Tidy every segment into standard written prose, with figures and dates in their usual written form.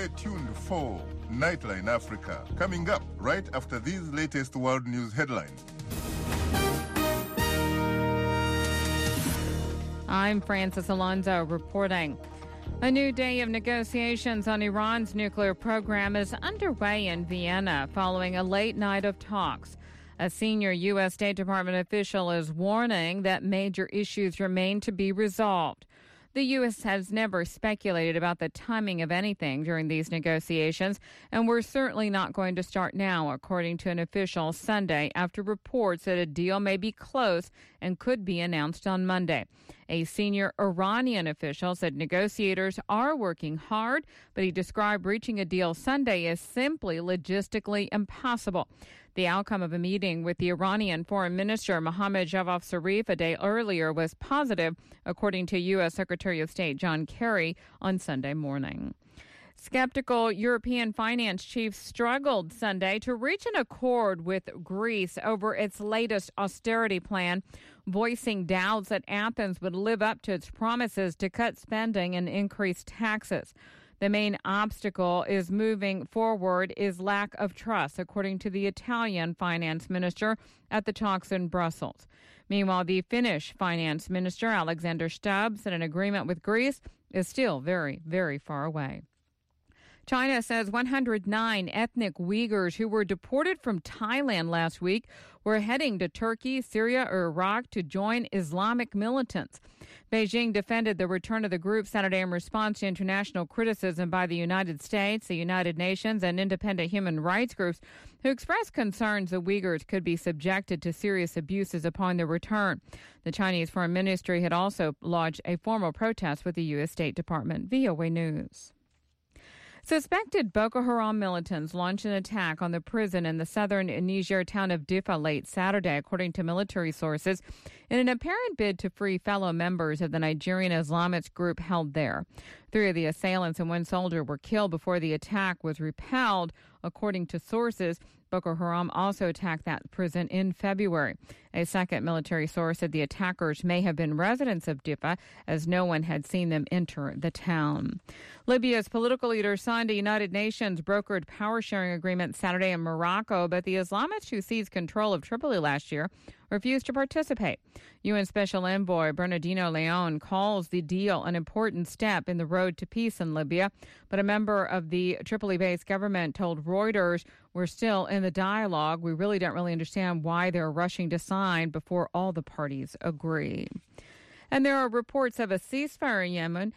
Stay tuned for Nightline Africa, coming up right after these latest world news headlines. I'm Francis Alonso reporting. A new day of negotiations on Iran's nuclear program is underway in Vienna following a late night of talks. A senior U.S. State Department official is warning that major issues remain to be resolved. The U.S. has never speculated about the timing of anything during these negotiations, and we're certainly not going to start now, according to an official Sunday, after reports that a deal may be close and could be announced on Monday. A senior Iranian official said negotiators are working hard, but he described reaching a deal Sunday as simply logistically impossible. The outcome of a meeting with the Iranian Foreign Minister Mohammad Javad Zarif a day earlier was positive, according to U.S. Secretary of State John Kerry on Sunday morning. Skeptical European finance chiefs struggled Sunday to reach an accord with Greece over its latest austerity plan, voicing doubts that Athens would live up to its promises to cut spending and increase taxes. The main obstacle is moving forward is lack of trust, according to the Italian finance minister at the talks in Brussels. Meanwhile, the Finnish finance minister, Alexander Stubb, said an agreement with Greece is still very, very far away. China says 109 ethnic Uyghurs who were deported from Thailand last week were heading to Turkey, Syria, or Iraq to join Islamic militants. Beijing defended the return of the group Saturday in response to international criticism by the United States, the United Nations, and independent human rights groups who expressed concerns the Uyghurs could be subjected to serious abuses upon their return. The Chinese Foreign Ministry had also lodged a formal protest with the U.S. State Department. VOA News. Suspected Boko Haram militants launched an attack on the prison in the southern Niger town of Diffa late Saturday, according to military sources, in an apparent bid to free fellow members of the Nigerian Islamist group held there. 3 of the assailants and 1 soldier were killed before the attack was repelled, according to sources. Boko Haram also attacked that prison in February. A second military source said the attackers may have been residents of Diffa, as no one had seen them enter the town. Libya's political leaders signed a United Nations brokered power-sharing agreement Saturday in Morocco, but the Islamists who seized control of Tripoli last year refused to participate. UN Special Envoy Bernardino Leon calls the deal an important step in the road to peace in Libya, but a member of the Tripoli-based government told Reuters, "We're still in the dialogue. We really don't understand why they're rushing to sign before all the parties agree." And there are reports of a ceasefire in Yemen.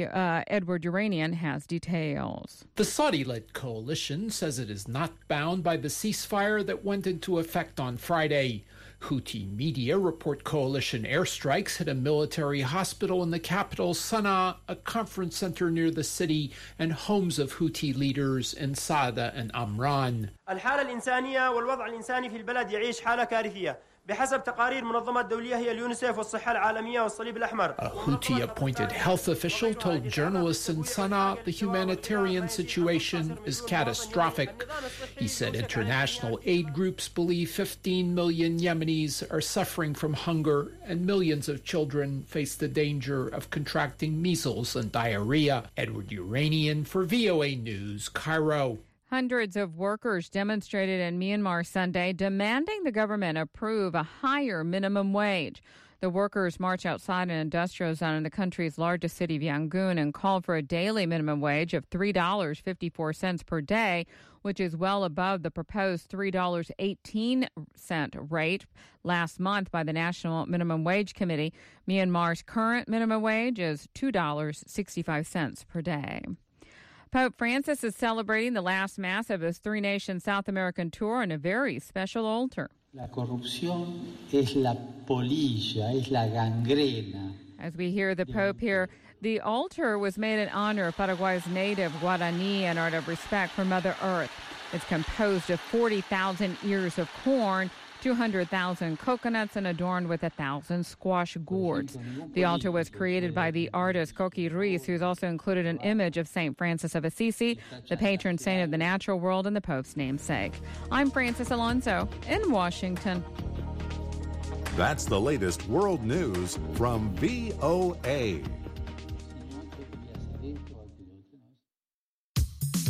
Edward Uranian has details. The Saudi-led coalition says it is not bound by the ceasefire that went into effect on Friday. Houthi media report coalition airstrikes hit a military hospital in the capital, Sana'a, a conference center near the city, and homes of Houthi leaders in Saada and Amran. الحالة الإنسانية والوضع الإنساني في البلد يعيش حالة كارثية. بحسب تقارير منظمة دولية هي اليونيسف والصحة العالمية والصليب الأحمر. A Houthi-appointed health official told journalists in Sana'a the humanitarian situation is catastrophic. He said international aid groups believe 15 million Yemenis are suffering from hunger and millions of children face the danger of contracting measles and diarrhea. Edward Uranian for VOA News, Cairo. Hundreds of workers demonstrated in Myanmar Sunday demanding the government approve a higher minimum wage. The workers marched outside an industrial zone in the country's largest city of Yangon and called for a daily minimum wage of $3.54 per day, which is well above the proposed $3.18 rate last month by the National Minimum Wage Committee. Myanmar's current minimum wage is $2.65 per day. Pope Francis is celebrating the last Mass of his 3-nation South American tour on a very special altar. La corrupción es la polilla, es la gangrena. As we hear the Pope here, the altar was made in honor of Paraguay's native Guarani and out of respect for Mother Earth. It's composed of 40,000 ears of corn, 200,000 coconuts, and adorned with 1,000 squash gourds. The altar was created by the artist Coqui Ruiz, who's also included an image of St. Francis of Assisi, the patron saint of the natural world and the Pope's namesake. I'm Francis Alonso in Washington. That's the latest world news from VOA.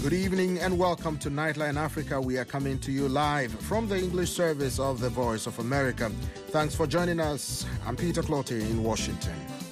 Good evening and welcome to Nightline Africa. We are coming to you live from the English service of the Voice of America. Thanks for joining us. I'm Peter Clotte in Washington.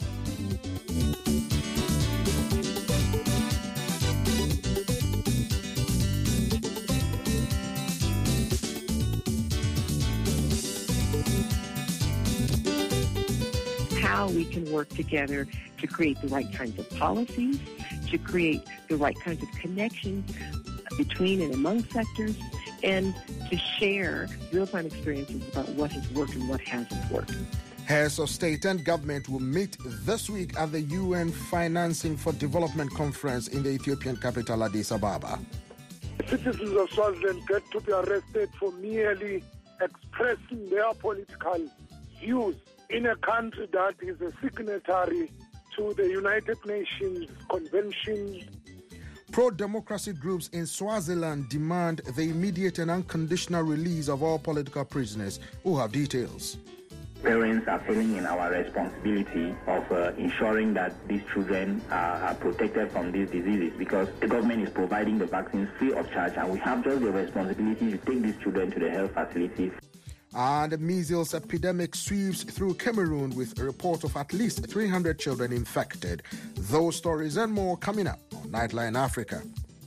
How we can work together to create the right kinds of policies, to create the right kinds of connections between and among sectors, and to share real-time experiences about what has worked and what hasn't worked. Heads of state and government will meet this week at the UN Financing for Development Conference in the Ethiopian capital, Addis Ababa. Citizens of Swaziland get to be arrested for merely expressing their political views in a country that is a signatory to the United Nations Convention. Pro-democracy groups in Swaziland demand the immediate and unconditional release of all political prisoners. Who have details? Parents are feeling in our responsibility of ensuring that these children are protected from these diseases, because the government is providing the vaccines free of charge, and we have just the responsibility to take these children to the health facilities. And the measles epidemic sweeps through Cameroon with a report of at least 300 children infected. Those stories and more coming up on Nightline Africa.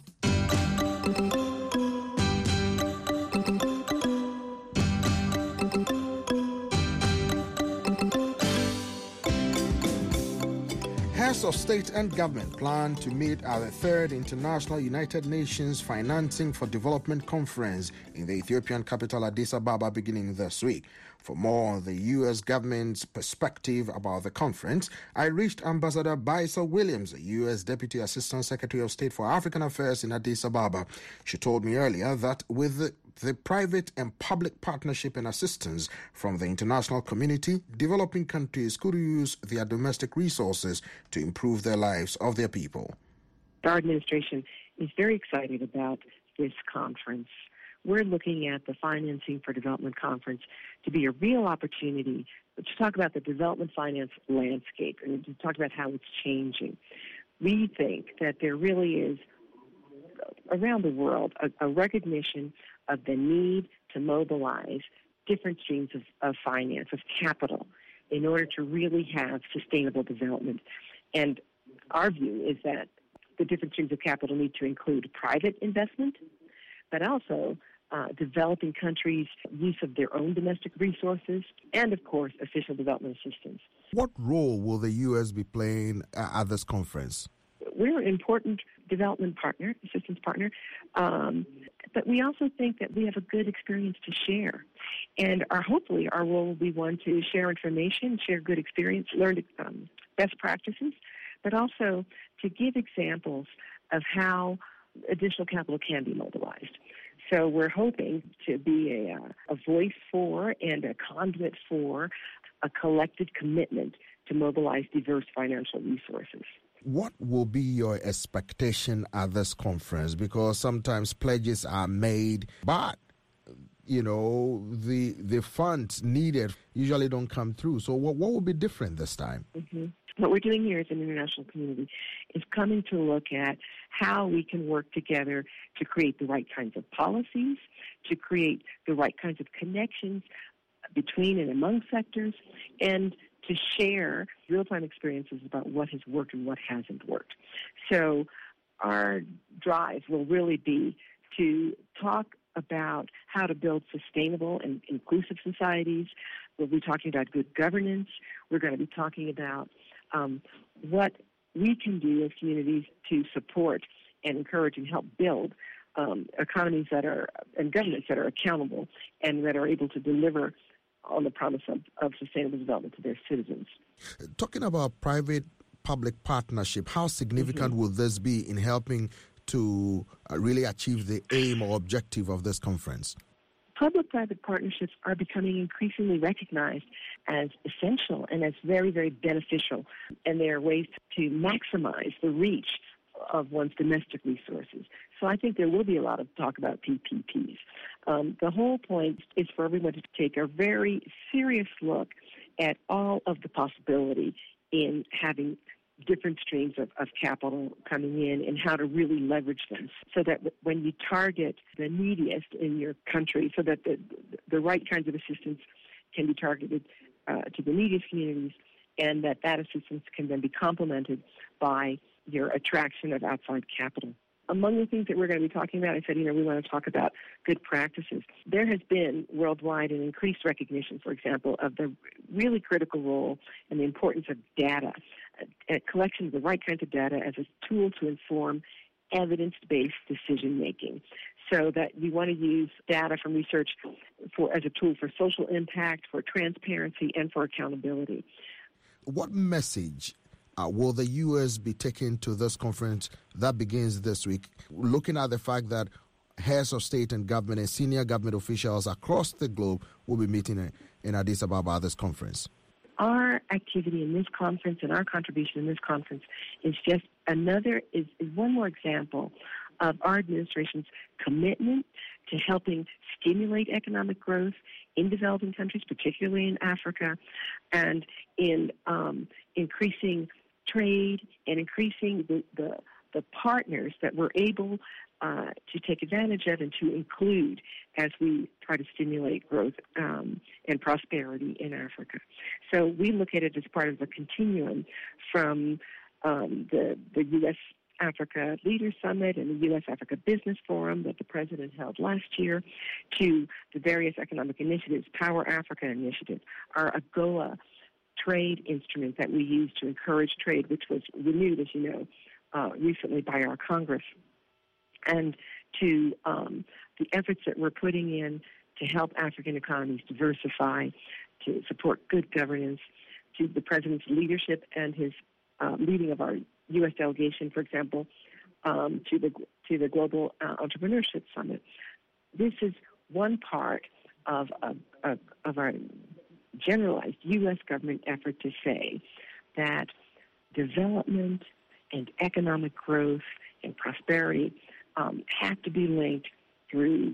Heads of state and government plan to meet at the third International United Nations Financing for Development Conference in the Ethiopian capital Addis Ababa beginning this week. For more on the U.S. government's perspective about the conference, I reached Ambassador Baisa Williams, the U.S. Deputy Assistant Secretary of State for African Affairs in Addis Ababa. She told me earlier that with the private and public partnership and assistance from the international community, developing countries could use their domestic resources to improve their lives of their people. Our administration is very excited about this conference. We're looking at the Financing for Development Conference to be a real opportunity to talk about the development finance landscape and to talk about how it's changing. We think that there really is, around the world, a recognition of the need to mobilize different streams of finance, of capital, in order to really have sustainable development. And our view is that the different streams of capital need to include private investment, but also developing countries' use of their own domestic resources, and, of course, official development assistance. What role will the U.S. be playing at this conference? We're an important development partner, assistance partner, but we also think that we have a good experience to share. And hopefully our role will be one to share information, share good experience, learn best practices, but also to give examples of how additional capital can be mobilized. So we're hoping to be a voice for and a conduit for a collective commitment to mobilize diverse financial resources. What will be your expectation at this conference? Because sometimes pledges are made, but, the funds needed usually don't come through. So what will be different this time? Mm-hmm. What we're doing here as an international community is coming to look at how we can work together to create the right kinds of policies, to create the right kinds of connections between and among sectors, and to share real-time experiences about what has worked and what hasn't worked. So our drive will really be to talk about how to build sustainable and inclusive societies. We'll be talking about good governance. We're going to be talking about what we can do as communities to support and encourage and help build economies and governments that are accountable and that are able to deliver on the promise of sustainable development to their citizens. Talking about private-public partnership, how significant will this be in helping to really achieve the aim or objective of this conference? Public-private partnerships are becoming increasingly recognized as essential and as very, very beneficial, and they are ways to maximize the reach of one's domestic resources. So I think there will be a lot of talk about PPPs. The whole point is for everyone to take a very serious look at all of the possibility in having different streams of capital coming in and how to really leverage them so that when you target the neediest in your country, so that the right kinds of assistance can be targeted to the neediest communities, and that assistance can then be complemented by your attraction of outside capital. Among the things that we're going to be talking about, I said, we want to talk about good practices. There has been worldwide an increased recognition, for example, of the really critical role and the importance of data, a collection of the right kinds of data as a tool to inform evidence-based decision-making. So that you want to use data from research as a tool for social impact, for transparency, and for accountability. What message will the U.S. be taking to this conference that begins this week, looking at the fact that heads of state and government and senior government officials across the globe will be meeting in Addis Ababa at this conference? Our activity in this conference and our contribution in this conference is just is one more example of our administration's commitment to helping stimulate economic growth in developing countries, particularly in Africa, and in increasing trade and increasing the partners that we're able to take advantage of and to include as we try to stimulate growth and prosperity in Africa. So we look at it as part of a continuum from the U.S.-Africa Leaders Summit and the U.S.-Africa Business Forum that the President held last year to the various economic initiatives, Power Africa Initiative, our AGOA trade instrument that we use to encourage trade, which was renewed, as you know, recently by our Congress, and to the efforts that we're putting in to help African economies diversify, to support good governance, to the President's leadership and his leading of our U.S. delegation, for example, to the Global Entrepreneurship Summit. This is one part of our generalized U.S. government effort to say that development and economic growth and prosperity have to be linked through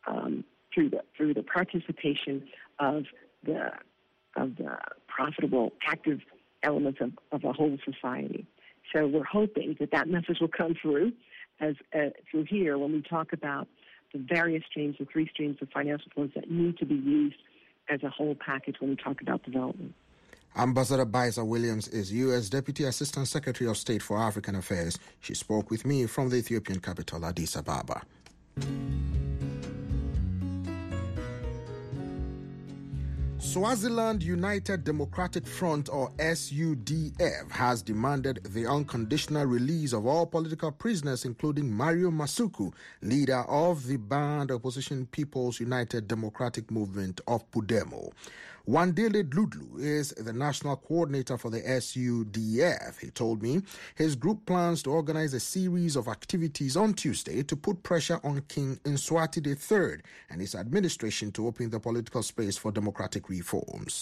the participation of the profitable, active elements of a whole society. So we're hoping that message will come through through here when we talk about the various streams, the three streams of financial flows that need to be used as a whole package when we talk about development. Ambassador Baisa Williams is U.S. Deputy Assistant Secretary of State for African Affairs. She spoke with me from the Ethiopian capital, Addis Ababa. Swaziland United Democratic Front, or SUDF, has demanded the unconditional release of all political prisoners, including Mario Masuku, leader of the banned opposition People's United Democratic Movement of Pudemo. Wandile Dludlu is the national coordinator for the SUDF. He told me his group plans to organize a series of activities on Tuesday to put pressure on King Mswati III and his administration to open the political space for democratic reforms.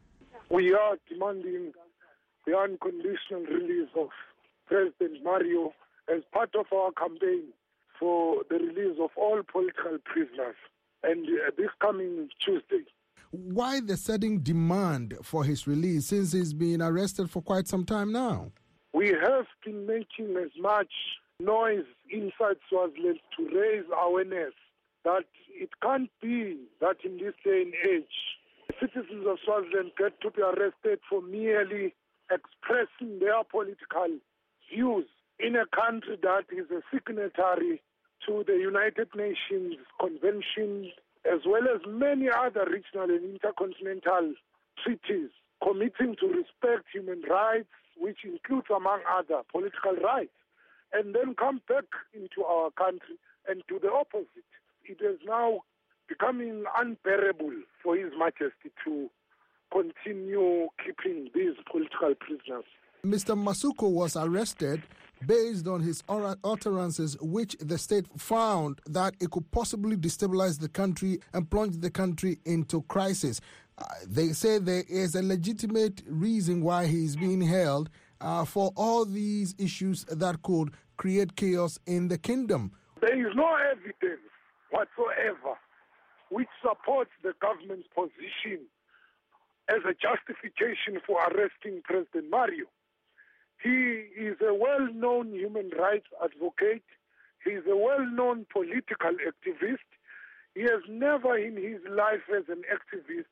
We are demanding the unconditional release of President Mario as part of our campaign for the release of all political prisoners, and this coming Tuesday. Why the sudden demand for his release since he's been arrested for quite some time now? We have been making as much noise inside Swaziland to raise awareness that it can't be that in this day and age, citizens of Swaziland get to be arrested for merely expressing their political views in a country that is a signatory to the United Nations Convention, as well as many other regional and intercontinental treaties committing to respect human rights, which includes, among other, political rights, and then come back into our country and do the opposite. It is now becoming unbearable for His Majesty to continue keeping these political prisoners. Mr. Masuku was arrested based on his utterances, which the state found that it could possibly destabilize the country and plunge the country into crisis. They say there is a legitimate reason why he is being held for all these issues that could create chaos in the kingdom. There is no evidence whatsoever which supports the government's position as a justification for arresting President Mario. He is a well-known human rights advocate. He is a well-known political activist. He has never in his life as an activist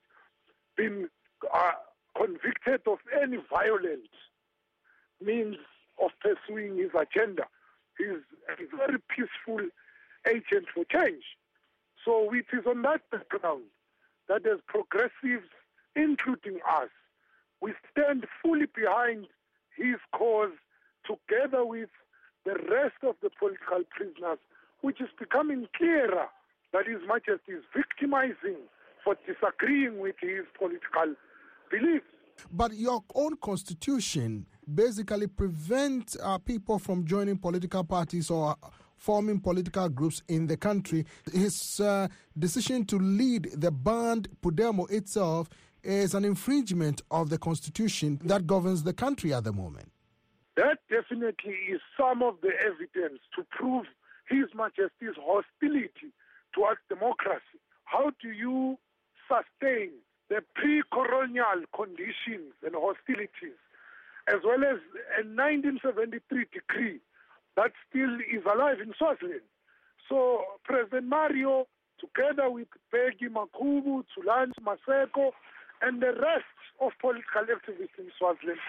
been convicted of any violent means of pursuing his agenda. He's a very peaceful agent for change. So it is on that background that as progressives, including us, we stand fully behind his cause together with the rest of the political prisoners, which is becoming clearer that His Majesty is victimizing for disagreeing with his political beliefs. But your own constitution basically prevents people from joining political parties or forming political groups in the country. His decision to lead the band Pudemo itself is an infringement of the constitution that governs the country at the moment. That definitely is some of the evidence to prove His Majesty's hostility towards democracy. How do you sustain the pre-colonial conditions and hostilities, as well as a 1973 decree that still is alive in Swaziland? So President Mario, together with Bheki Makhubu, Thulan Maseko, and the rest of political activists in Swaziland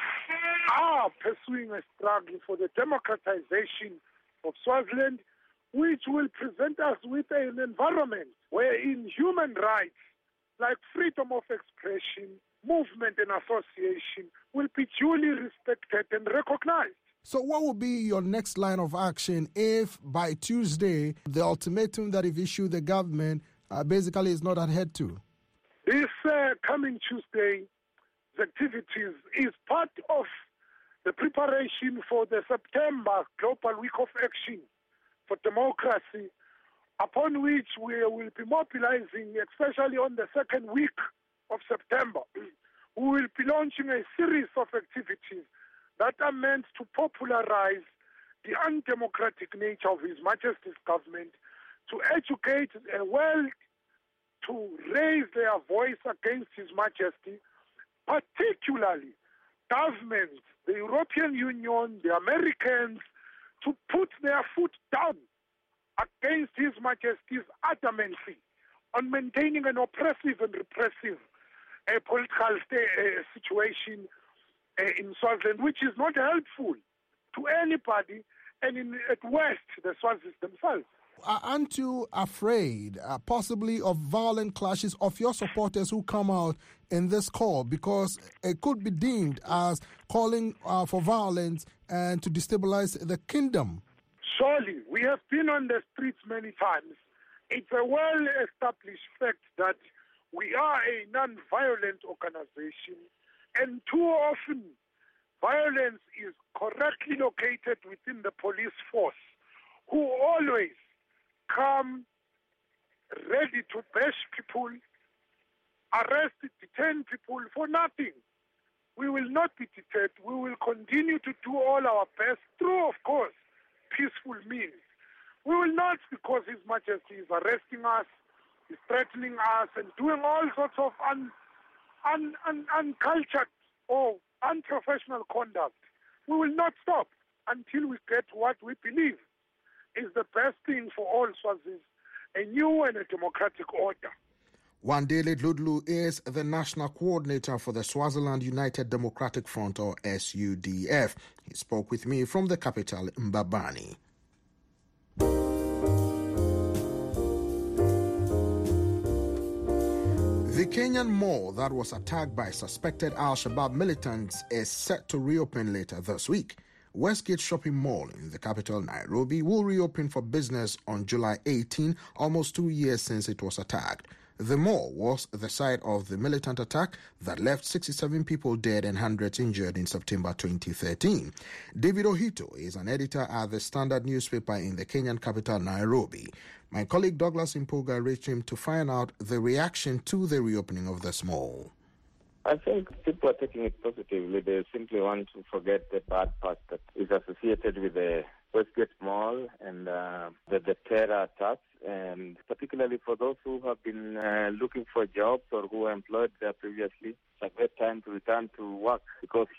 are pursuing a struggle for the democratization of Swaziland, which will present us with an environment wherein human rights like freedom of expression, movement and association will be duly respected and recognized. So what will be your next line of action if by Tuesday the ultimatum that you've issued the government basically is not adhered to? This coming Tuesday's activities is part of the preparation for the September Global Week of Action for Democracy, upon which we will be mobilizing, especially on the second week of September. We will be launching a series of activities that are meant to popularize the undemocratic nature of His Majesty's government, to educate the world, to raise their voice against His Majesty, particularly governments, the European Union, the Americans, to put their foot down against His Majesty's adamancy on maintaining an oppressive and repressive political situation in Swaziland, which is not helpful to anybody, and at worst, the Swazis themselves. Aren't you afraid, possibly, of violent clashes of your supporters who come out in this call? Because it could be deemed as calling for violence and to destabilize the kingdom. Surely, we have been on the streets many times. It's a well-established fact that we are a non-violent organization, and too often violence is correctly located within the police force, who always come ready to bash people, arrest, detain people for nothing. We will not be deterred. We will continue to do all our best through, of course, peaceful means. We will not, because His Majesty is arresting us, is threatening us, and doing all sorts of uncultured or unprofessional conduct. We will not stop until we get what we believe is the best thing for all Swazis, a new and a democratic order. Wandile Dludlu is the national coordinator for the Swaziland United Democratic Front, or SUDF. He spoke with me from the capital, Mbabane. The Kenyan mall that was attacked by suspected Al-Shabaab militants is set to reopen later this week. Westgate Shopping Mall in the capital, Nairobi, will reopen for business on July 18, almost 2 years since it was attacked. The mall was the site of the militant attack that left 67 people dead and hundreds injured in September 2013. David Ohito is an editor at the Standard newspaper in the Kenyan capital, Nairobi. My colleague Douglas Impoga reached him to find out the reaction to the reopening of this mall. I think people are taking it positively. They simply want to forget the bad past that is associated with the Westgate Mall and the terror attacks, and particularly for those who have been looking for jobs or who were employed there previously. It's a great time to return to work because shops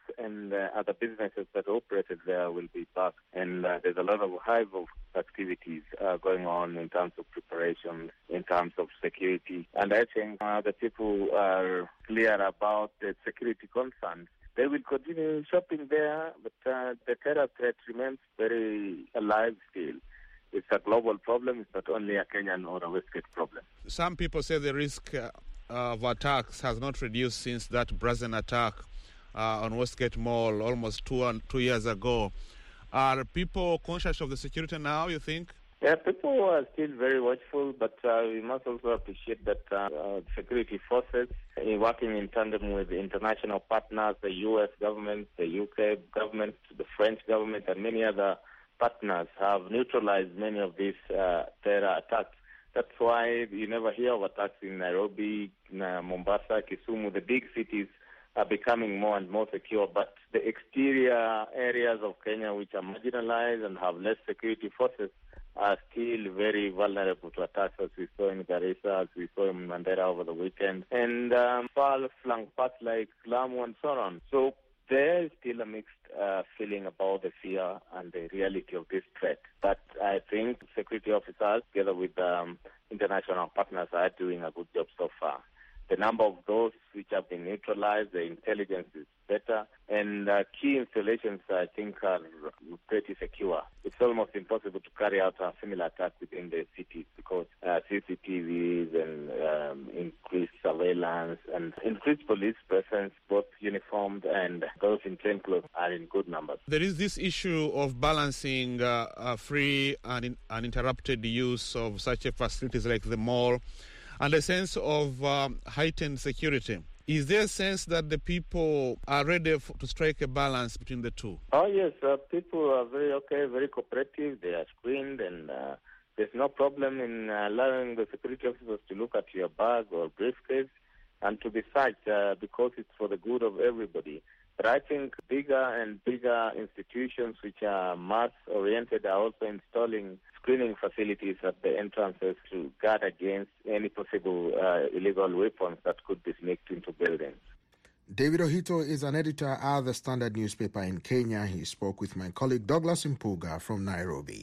and other businesses that operated there will be back. And there's a lot of hive of activities going on in terms of preparation, in terms of security. And I think the people are clear about the security concerns. They will continue shopping there, but the terror threat remains very alive still. It's a global problem. It's not only a Kenyan or a Westgate problem. Some people say the risk of attacks has not reduced since that brazen attack on Westgate Mall almost 2 years ago. Are people conscious of the security now, you think? Yeah, people are still very watchful, but we must also appreciate that security forces, working in tandem with the international partners, the U.S. government, the U.K. government, the French government, and many other partners, have neutralized many of these terror attacks. That's why you never hear of attacks in Nairobi, Mombasa, Kisumu. The big cities are becoming more and more secure, but the exterior areas of Kenya, which are marginalized and have less security forces, are still very vulnerable to attacks, as we saw in Garissa, as we saw in Mandera over the weekend, and far-flung parts like Lamu and so on. So there is still a mixed feeling about the fear and the reality of this threat. But I think security officers, together with international partners, are doing a good job so far. The number of those which have been neutralized, the intelligence is better, and key installations, I think, are pretty secure. It's almost impossible to carry out a similar attack within the cities because CCTVs and increased surveillance and increased police presence, both uniformed and those in plainclothes, are in good numbers. There is this issue of balancing free and uninterrupted use of such facilities like the mall and a sense of heightened security. Is there a sense that the people are ready to strike a balance between the two? Oh, yes. People are very cooperative. They are screened, and there's no problem in allowing the security officers to look at your bag or briefcase and to be searched because it's for the good of everybody. But I think bigger and bigger institutions which are mass-oriented are also installing screening facilities at the entrances to guard against any possible illegal weapons that could be sneaked into buildings. David Ohito is an editor at the Standard newspaper in Kenya. He spoke with my colleague Douglas Mpuga from Nairobi.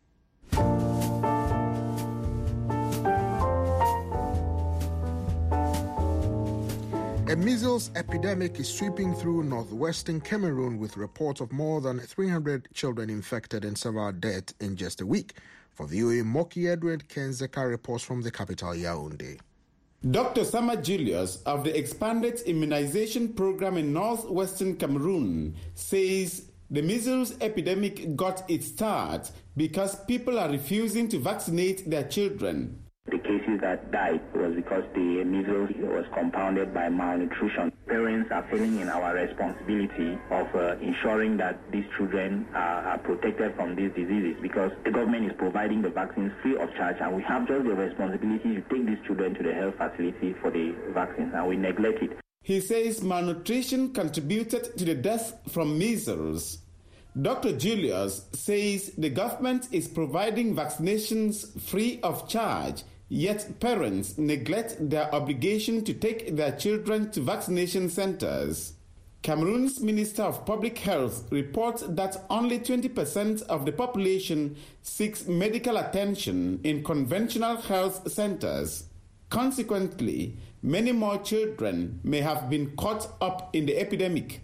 A measles epidemic is sweeping through northwestern Cameroon with reports of more than 300 children infected and several deaths in just a week. For VOA, Moki Edward Kenzeka reports from the capital, Yaoundé. Dr. Sama Julius of the Expanded Immunization Program in northwestern Cameroon says the measles epidemic got its start because people are refusing to vaccinate their children. The cases that died was because the measles was compounded by malnutrition. Parents are failing in our responsibility of ensuring that these children are protected from these diseases because the government is providing the vaccines free of charge, and we have just the responsibility to take these children to the health facility for the vaccines, and we neglect it. He says malnutrition contributed to the death from measles. Dr. Julius says the government is providing vaccinations free of charge, yet parents neglect their obligation to take their children to vaccination centers. Cameroon's Minister of Public Health reports that only 20% of the population seeks medical attention in conventional health centers. Consequently, many more children may have been caught up in the epidemic.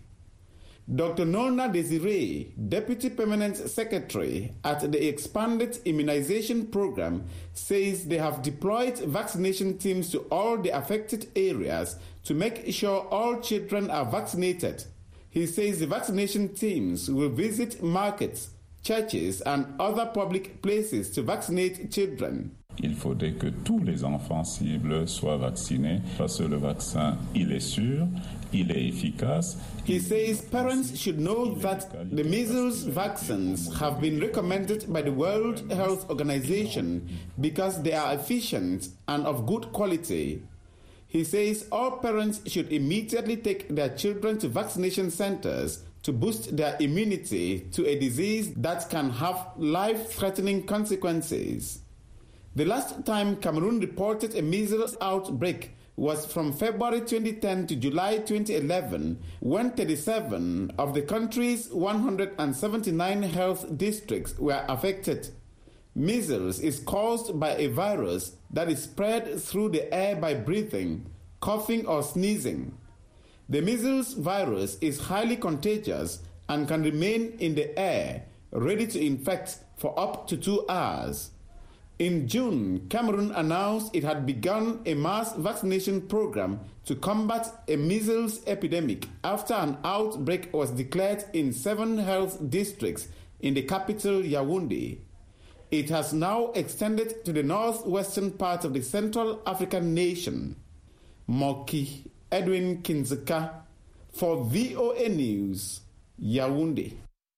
Dr. Nona Desiree, Deputy Permanent Secretary at the Expanded Immunization Program, says they have deployed vaccination teams to all the affected areas to make sure all children are vaccinated. He says the vaccination teams will visit markets, churches, and other public places to vaccinate children. Il faudrait que tous les enfants cibles soient vaccinés parce que le vaccin, il est sûr, il est efficace. He says parents should know that the measles vaccines have been recommended by the World Health Organization because they are efficient and of good quality. He says all parents should immediately take their children to vaccination centers to boost their immunity to a disease that can have life-threatening consequences. The last time Cameroon reported a measles outbreak was from February 2010 to July 2011, when 37 of the country's 179 health districts were affected. Measles is caused by a virus that is spread through the air by breathing, coughing, or sneezing. The measles virus is highly contagious and can remain in the air, ready to infect for up to 2 hours. In June, Cameroon announced it had begun a mass vaccination program to combat a measles epidemic after an outbreak was declared in 7 health districts in the capital, Yaoundé. It has now extended to the northwestern part of the Central African nation. Moki Edwin Kinzeka for VOA News, Yaoundé.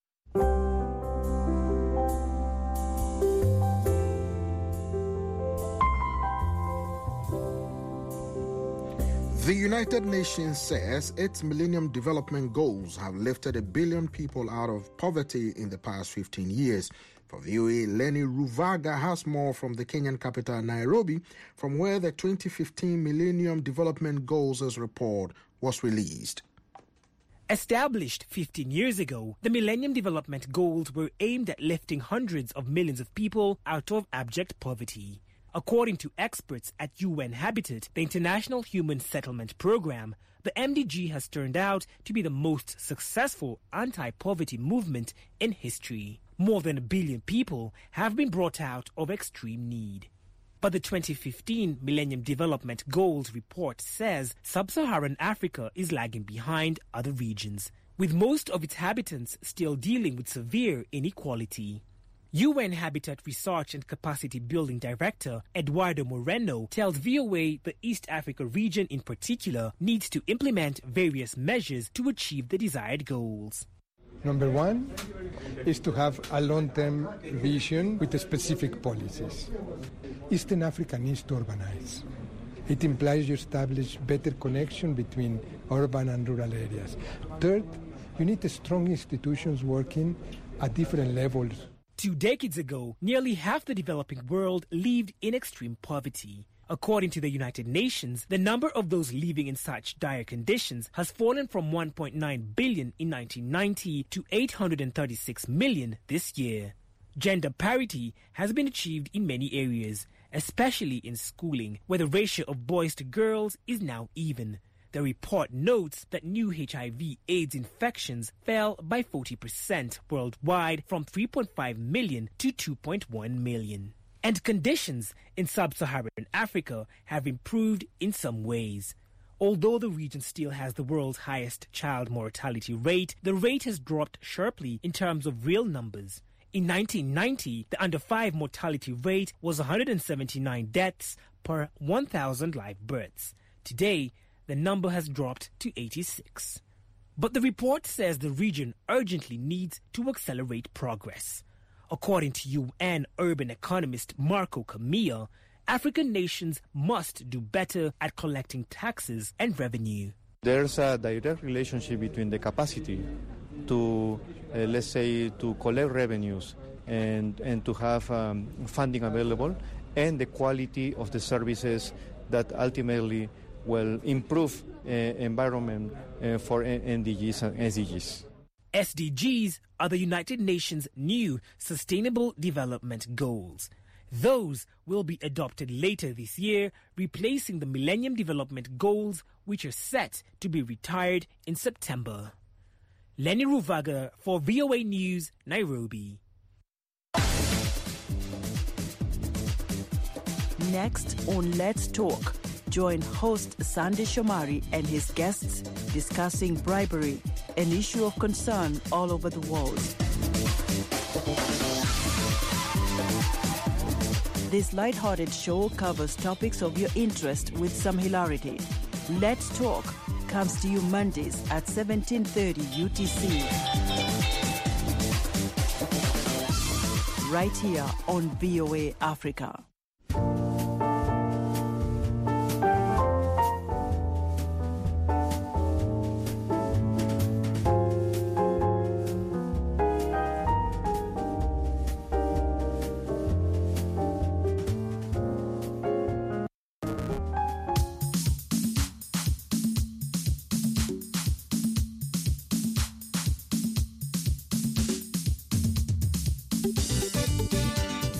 The United Nations says its Millennium Development Goals have lifted 1 billion people out of poverty in the past 15 years. For VOA, Lenny Ruvaga has more from the Kenyan capital, Nairobi, from where the 2015 Millennium Development Goals report was released. Established 15 years ago, the Millennium Development Goals were aimed at lifting hundreds of millions of people out of abject poverty. According to experts at UN Habitat, the International Human Settlement Program, the MDG has turned out to be the most successful anti-poverty movement in history. More than 1 billion people have been brought out of extreme need. But the 2015 Millennium Development Goals report says sub-Saharan Africa is lagging behind other regions, with most of its inhabitants still dealing with severe inequality. UN Habitat Research and Capacity Building Director Eduardo Moreno tells VOA the East Africa region in particular needs to implement various measures to achieve the desired goals. Number one is to have a long-term vision with specific policies. Eastern Africa needs to urbanize. It implies you establish better connection between urban and rural areas. Third, you need strong institutions working at different levels. 2 decades ago, nearly half the developing world lived in extreme poverty. According to the United Nations, the number of those living in such dire conditions has fallen from 1.9 billion in 1990 to 836 million this year. Gender parity has been achieved in many areas, especially in schooling, where the ratio of boys to girls is now even. The report notes that new HIV/AIDS infections fell by 40% worldwide from 3.5 million to 2.1 million. And conditions in sub-Saharan Africa have improved in some ways. Although the region still has the world's highest child mortality rate, the rate has dropped sharply in terms of real numbers. In 1990, the under-5 mortality rate was 179 deaths per 1,000 live births. Today, the number has dropped to 86. But the report says the region urgently needs to accelerate progress. According to UN urban economist Marco Camilla, African nations must do better at collecting taxes and revenue. There's a direct relationship between the capacity to, let's say, to collect revenues and to have funding available, and the quality of the services that ultimately will improve environment for NDGs and SDGs. SDGs are the United Nations' new Sustainable Development Goals. Those will be adopted later this year, replacing the Millennium Development Goals, which are set to be retired in September. Lenny Ruvaga for VOA News, Nairobi. Next on Let's Talk, join host Sandy Shomari and his guests discussing bribery, an issue of concern all over the world. This lighthearted show covers topics of your interest with some hilarity. Let's Talk comes to you Mondays at 17:30 UTC. Right here on VOA Africa.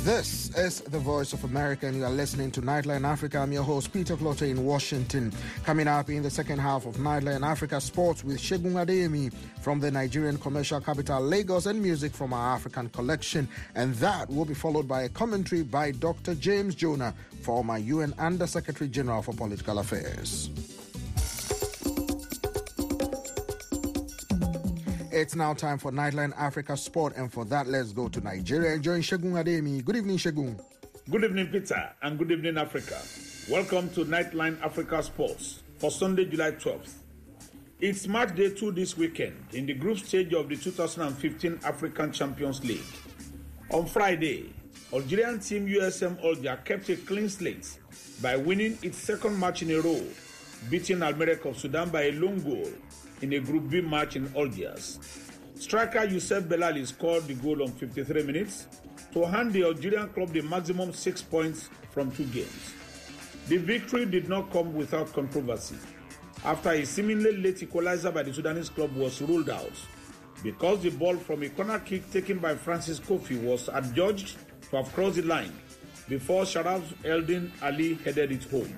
This is the Voice of America, and you are listening to Nightline Africa. I'm your host, Peter Clotter in Washington. Coming up in the second half of Nightline Africa Sports with Segun Adeyemi from the Nigerian commercial capital, Lagos, and music from our African collection. And that will be followed by a commentary by Dr. James Jonah, former UN Under-Secretary General for Political Affairs. It's now time for Nightline Africa Sport, and for that, let's go to Nigeria and join Segun Adeyemi. Good evening, Segun. Good evening, Peter, and good evening, Africa. Welcome to Nightline Africa Sports for Sunday, July 12th. It's match day 2 this weekend in the group stage of the 2015 African Champions League. On Friday, Algerian team USM Alger kept a clean slate by winning its second match in a row, beating Al-Merrikh of Sudan by a lone goal in a Group B match in Algiers. Striker Youssef Bellali scored the goal on 53 minutes to hand the Algerian club the maximum 6 points from 2 games. The victory did not come without controversy after a seemingly late equalizer by the Sudanese club was ruled out because the ball from a corner kick taken by Francis Kofi was adjudged to have crossed the line before Sharaf Eldin Ali headed it home.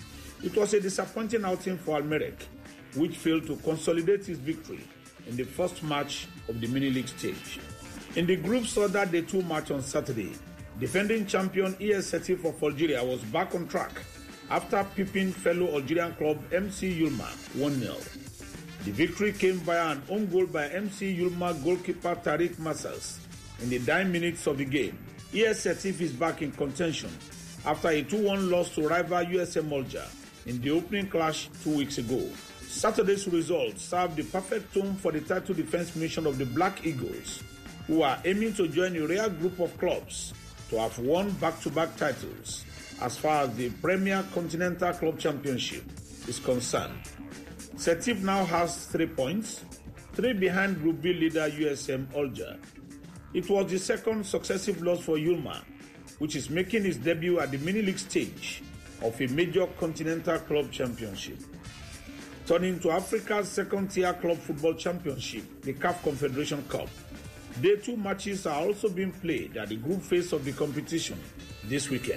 It was a disappointing outing for Al-Merrikh, which failed to consolidate his victory in the first match of the mini-league stage. In the group's other day 2 match on Saturday, defending champion ES Setif of Algeria was back on track after pipping fellow Algerian club MC Yulma 1-0. The victory came via an own goal by MC Yulma goalkeeper Tariq Massas in the 9 minutes of the game. ES Setif is back in contention after a 2-1 loss to rival USM Alger in the opening clash 2 weeks ago. Saturday's result served the perfect tone for the title defense mission of the Black Eagles, who are aiming to join a rare group of clubs to have won back-to-back titles as far as the Premier Continental Club Championship is concerned. Setif now has 3 points, 3 behind Group B leader USM Alger. It was the second successive loss for Yulma, which is making its debut at the mini-league stage of a major continental club championship. Turning to Africa's second-tier club football championship, the CAF Confederation Cup. Day 2 matches are also being played at the group phase of the competition this weekend.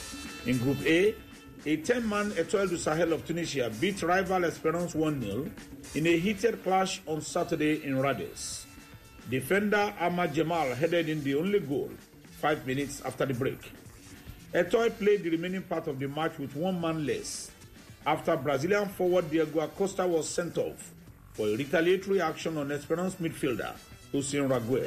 In Group A, a 10-man Etoile du Sahel of Tunisia beat rival Esperance 1-0 in a heated clash on Saturday in Rades. Defender Ahmad Jamal headed in the only goal 5 minutes after the break. Etoile played the remaining part of the match with 1 man less after Brazilian forward Diego Acosta was sent off for a retaliatory action on Esperance midfielder Hussein Ragued.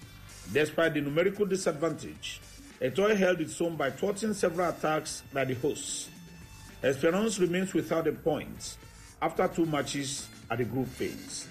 Despite the numerical disadvantage, Etoile held its own by thwarting several attacks by the hosts. Esperance remains without a point after 2 matches at the group phase.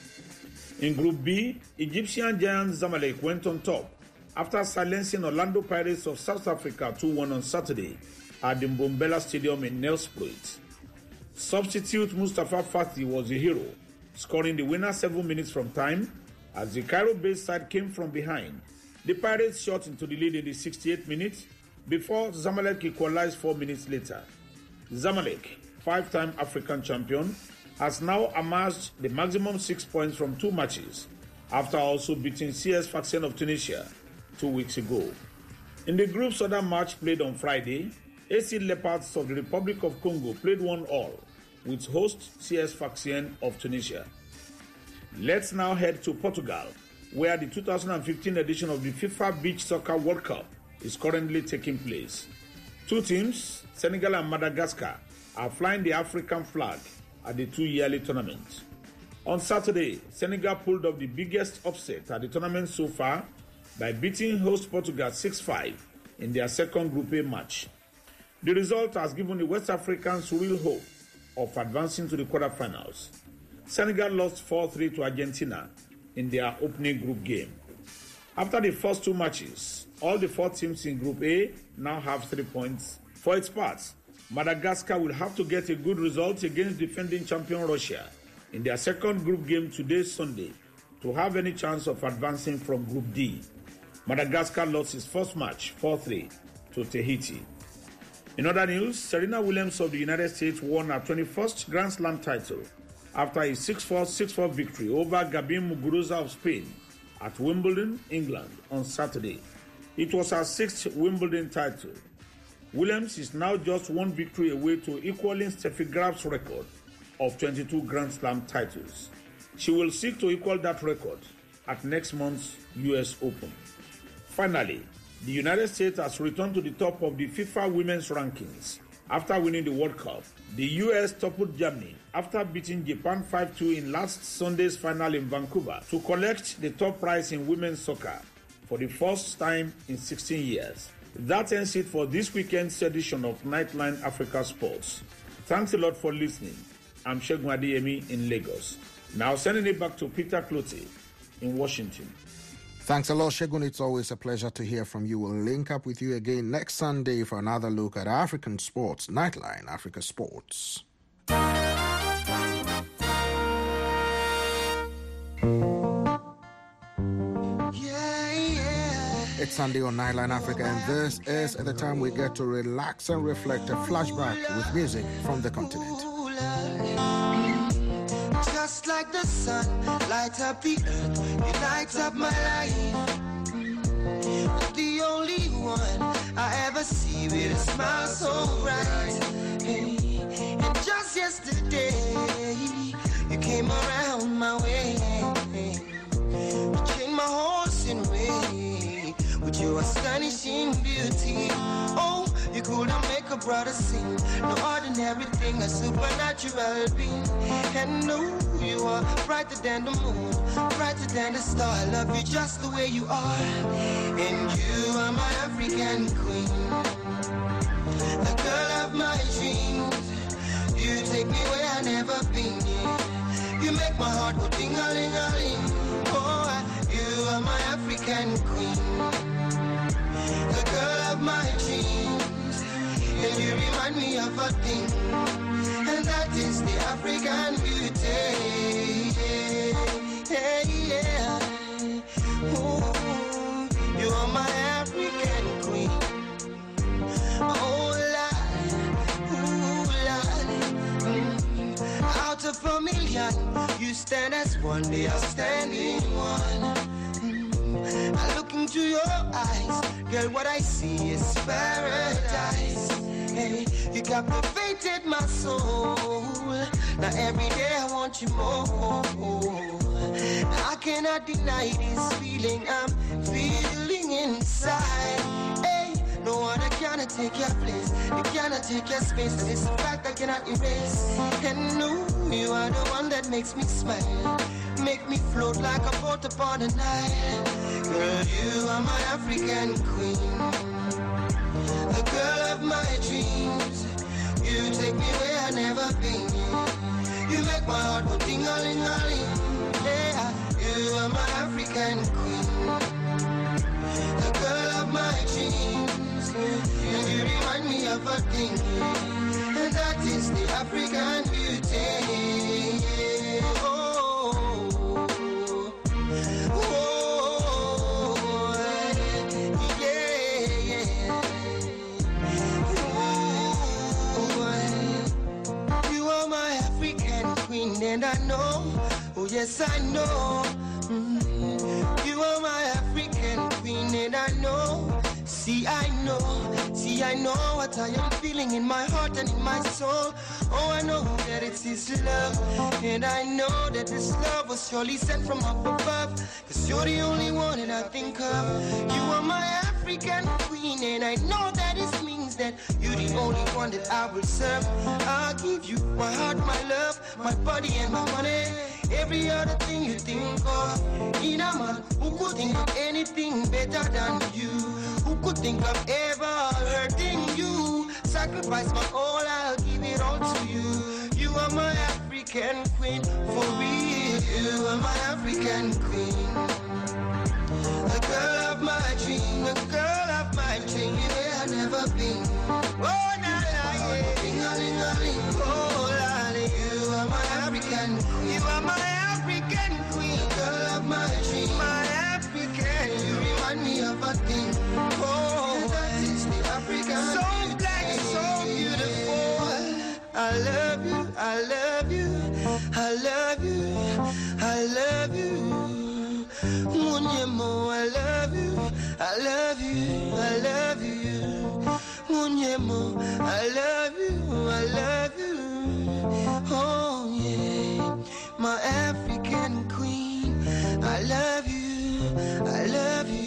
In Group B, Egyptian giant Zamalek went on top after silencing Orlando Pirates of South Africa 2-1 on Saturday at the Mbombela Stadium in Nelspruit. Substitute Mustafa Fathi was the hero, scoring the winner 7 minutes from time as the Cairo-based side came from behind. The Pirates shot into the lead in the 68th minute before Zamalek equalized 4 minutes later. Zamalek, 5-time African champion, has now amassed the maximum 6 points from 2 matches after also beating CS Sfaxien of Tunisia 2 weeks ago. In the group's other match played on Friday, AC Leopards of the Republic of Congo played 1-1 with host CS Sfaxien of Tunisia. Let's now head to Portugal, where the 2015 edition of the FIFA Beach Soccer World Cup is currently taking place. 2 teams, Senegal and Madagascar, are flying the African flag at the 2-yearly tournament. On Saturday, Senegal pulled off the biggest upset at the tournament so far by beating host Portugal 6-5 in their second Group A match. The result has given the West Africans real hope of advancing to the quarterfinals. Senegal lost 4-3 to Argentina in their opening group game. After the first 2 matches, all the 4 teams in Group A now have 3 points. For its part, Madagascar will have to get a good result against defending champion Russia in their second group game today, Sunday, to have any chance of advancing from Group D. Madagascar lost its first match 4-3 to Tahiti. In other news, Serena Williams of the United States won her 21st Grand Slam title after a 6-4, 6-4 victory over Gabin Muguruza of Spain at Wimbledon, England on Saturday. It was her 6th Wimbledon title. Williams is now just one victory away to equaling Steffi Graf's record of 22 Grand Slam titles. She will seek to equal that record at next month's US Open. Finally, the United States has returned to the top of the FIFA Women's rankings. After winning the World Cup, the US toppled Germany after beating Japan 5-2 in last Sunday's final in Vancouver to collect the top prize in women's soccer for the first time in 16 years. That ends it for this weekend's edition of Nightline Africa Sports. Thanks a lot for listening. I'm Segun Adeyemi in Lagos. Now sending it back to Peter Cloutey in Washington. Thanks a lot, Segun. It's always a pleasure to hear from you. We'll link up with you again next Sunday for another look at African sports. Nightline Africa Sports. It's Sunday on Nightline Africa, and this is at the time we get to relax and reflect, a flashback with music from the continent. Just like the sun, light up the earth, you light up my life. The only one I ever see with a smile so bright. Hey, and just yesterday, you came around my way. You changed my horse in way with your astonishing beauty. Oh, you couldn't make a brother sing. No ordinary thing, a supernatural being. And no, you are brighter than the moon, brighter than the star. I love you just the way you are. And you are my African queen, the girl of my dreams. You take me where I never been. You make my heart go ding-a-ling-a-ling. Oh, you are my African queen, the girl of my dreams. And you remind me of a thing, and that is the African beauty. Yeah, yeah. Ooh, you are my African queen. Oh, Lord, ooh, Lord. Out of a million, you stand as one, the outstanding one. I look into your eyes, girl, what I see is paradise. Hey, you captivated my soul. Now every day I want you more. I cannot deny this feeling I'm feeling inside. Hey, no one cannot take your place, you cannot take your space. It's a fact I cannot erase. And no, you are the one that makes me smile, make me float like a boat upon the Nile. Girl, you are my African queen, the girl of my dreams. You take me where I never been. You make my heart go ding-a-ling-a-ling. Yeah, you are my African queen, the girl of my dreams. And you remind me of a thing, and that is the African beauty. And I know, oh yes I know, you are my African queen. And I know, see I know what I am feeling in my heart and in my soul. Oh, I know that it's His love, and I know that this love was surely sent from up above. Cause you're the only one that I think of. You are my African queen, and I know that it means that you're the only one that I will serve. I'll give you my heart, my love, my body and my money. Every other thing you think of. In a man who could think of anything better than you, who could think of ever hurting you. Sacrifice my all, I'll give it all to you. You are my African queen, for real. You are my African queen, the girl of my dream, the girl of my dream. Where I've never been. Oh, na na, yeah. Oh, lolly, you are my African queen. You are my African queen, the girl of my dream, my African. You remind me of a thing. Oh, that is the African. So black, so beautiful. I love you, I love you, I love you, I love you. Munyemo, I love you, I I love you, I love you. Munyemo, I love you, I love you. Oh yeah, my African queen. I love you, I love you.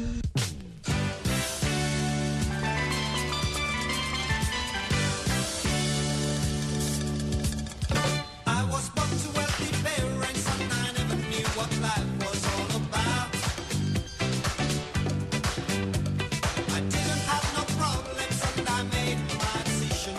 I was born to wealthy parents and I never knew what life was all about. I didn't have no problems and I made my decision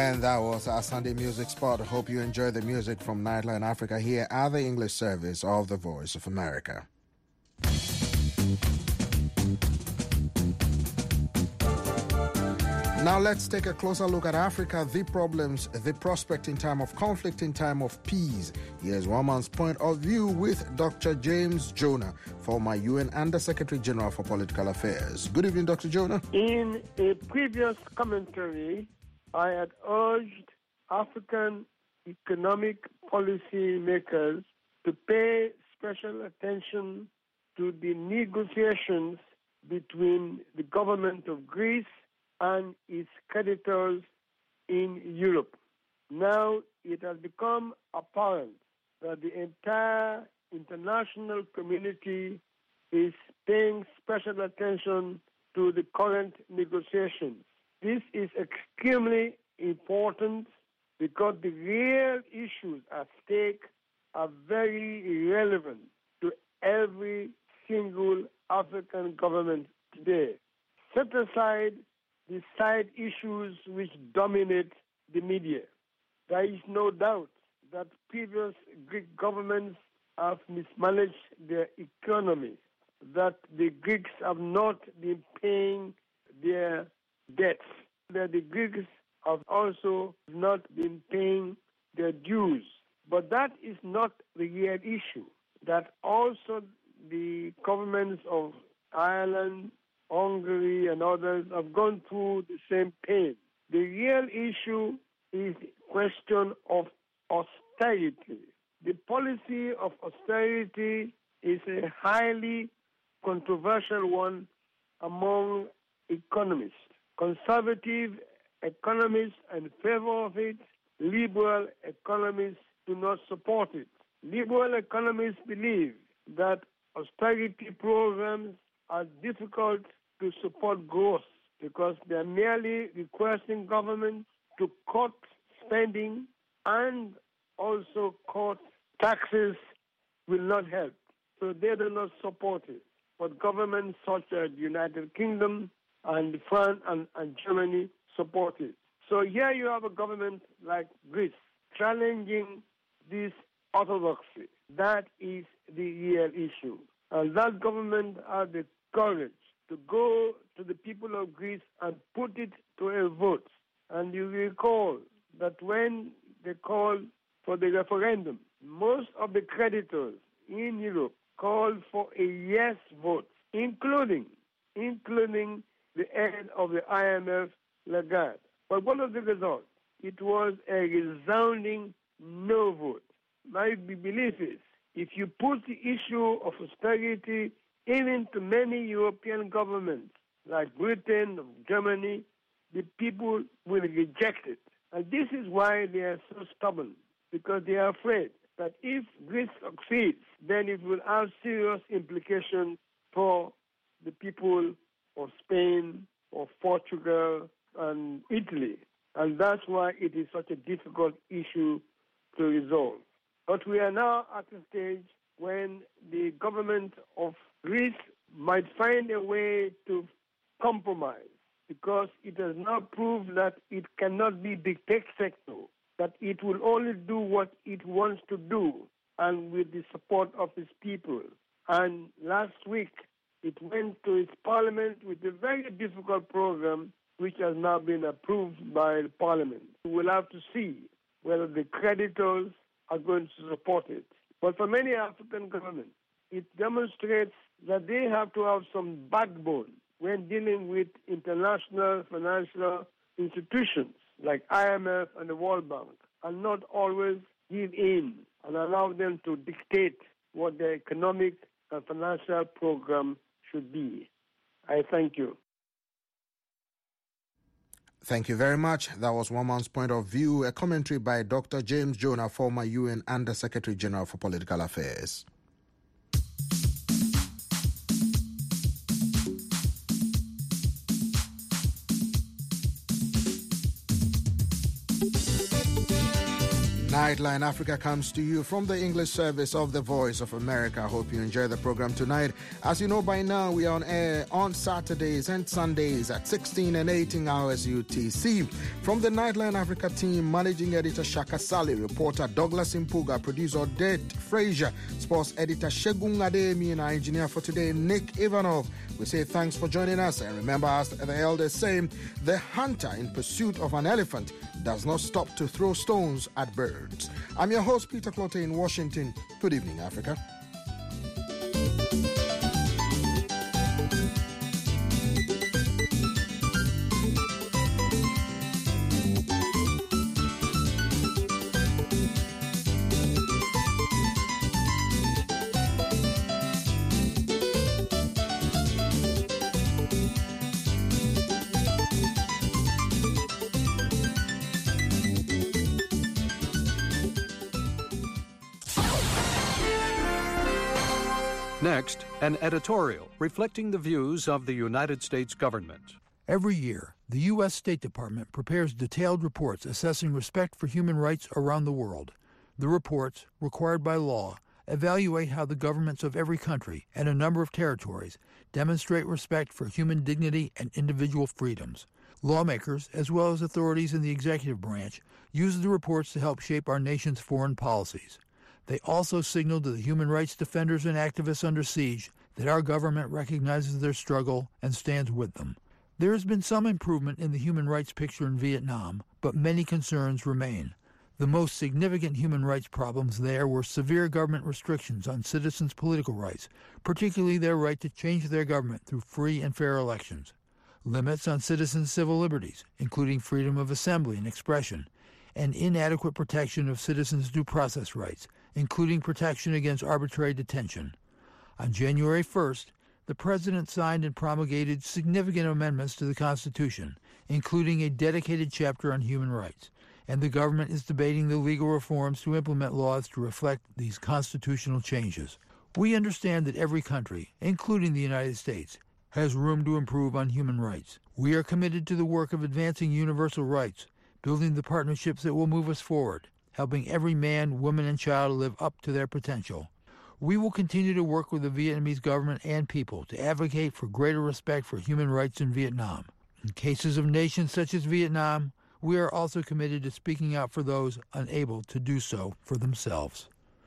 And that was our Sunday music spot. Hope you enjoy the music from Nightline Africa here at the English service of the Voice of America. Now let's take a closer look at Africa, the problems, the prospect in time of conflict, in time of peace. Here's one man's point of view with Dr. James Jonah, former UN Under-Secretary General for Political Affairs. Good evening, Dr. Jonah. In a previous commentary, I had urged African economic policy makers to pay special attention to the negotiations between the government of Greece and its creditors in Europe. Now it has become apparent that the entire international community is paying special attention to the current negotiations. This is extremely important because the real issues at stake are very relevant to every single African government today. Set aside the side issues which dominate the media. There is no doubt that previous Greek governments have mismanaged their economy, that the Greeks have not been paying their debts, that the Greeks have also not been paying their dues. But that is not the real issue. That also the governments of Ireland, Hungary, and others have gone through the same pain. The real issue is the question of austerity. The policy of austerity is a highly controversial one among economists. Conservative economists are in favor of it. Liberal economists do not support it. Liberal economists believe that austerity programs are difficult to support growth because they are merely requesting governments to cut spending and also cut taxes will not help. So they do not support it. But governments such as the United Kingdom and France and Germany support it. So here you have a government like Greece challenging this orthodoxy. That is the real issue. And that government has the courage to go to the people of Greece and put it to a vote. And you recall that when they called for the referendum, most of the creditors in Europe called for a yes vote, including the head of the IMF, Lagarde. But what was the result? It was a resounding no vote. My belief is, if you put the issue of austerity even to many European governments, like Britain, Germany, the people will reject it. And this is why they are so stubborn, because they are afraid that if Greece succeeds, then it will have serious implications for the people of Spain, of Portugal, and Italy. And that's why it is such a difficult issue to resolve. But we are now at a stage when the government of Greece might find a way to compromise, because it has now proved that it cannot be de facto, that it will only do what it wants to do, and with the support of its people. And last week, it went to its parliament with a very difficult program, which has now been approved by the parliament. We will have to see whether the creditors are going to support it. But for many African governments, it demonstrates that they have to have some backbone when dealing with international financial institutions like IMF and the World Bank, and not always give in and allow them to dictate what their economic and financial program should be. I thank you. Thank you very much. That was one man's point of view, a commentary by Dr. James Jonah, former UN Under-Secretary General for Political Affairs. Nightline Africa comes to you from the English service of the Voice of America. I hope you enjoy the program tonight. As you know by now, we are on air on Saturdays and Sundays at 16 and 18 hours UTC. From the Nightline Africa team, Managing Editor Shaka Sali, reporter Douglas Impuga, producer Odette Frazier, sports editor Shegun Ademi, and our engineer for today, Nick Ivanov. We say thanks for joining us. And remember, as the elders say, the hunter in pursuit of an elephant does not stop to throw stones at birds. I'm your host, Peter Clotte in Washington. Good evening, Africa. Next, an editorial reflecting the views of the United States government. Every year, the U.S. State Department prepares detailed reports assessing respect for human rights around the world. The reports, required by law, evaluate how the governments of every country and a number of territories demonstrate respect for human dignity and individual freedoms. Lawmakers, as well as authorities in the executive branch, use the reports to help shape our nation's foreign policies. They also signal to the human rights defenders and activists under siege that our government recognizes their struggle and stands with them. There has been some improvement in the human rights picture in Vietnam, but many concerns remain. The most significant human rights problems there were severe government restrictions on citizens' political rights, particularly their right to change their government through free and fair elections, limits on citizens' civil liberties, including freedom of assembly and expression, and inadequate protection of citizens' due process rights, including protection against arbitrary detention. On January 1st, the President signed and promulgated significant amendments to the Constitution, including a dedicated chapter on human rights, and the government is debating the legal reforms to implement laws to reflect these constitutional changes. We understand that every country, including the United States, has room to improve on human rights. We are committed to the work of advancing universal rights, building the partnerships that will move us forward, helping every man, woman, and child live up to their potential. We will continue to work with the Vietnamese government and people to advocate for greater respect for human rights in Vietnam. In cases of nations such as Vietnam, we are also committed to speaking out for those unable to do so for themselves.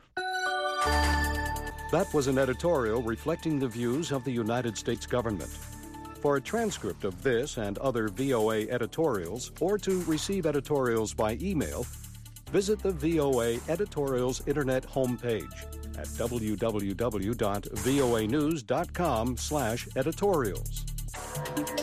That was an editorial reflecting the views of the United States government. For a transcript of this and other VOA editorials, or to receive editorials by email, visit the VOA Editorials Internet homepage at www.voanews.com/editorials.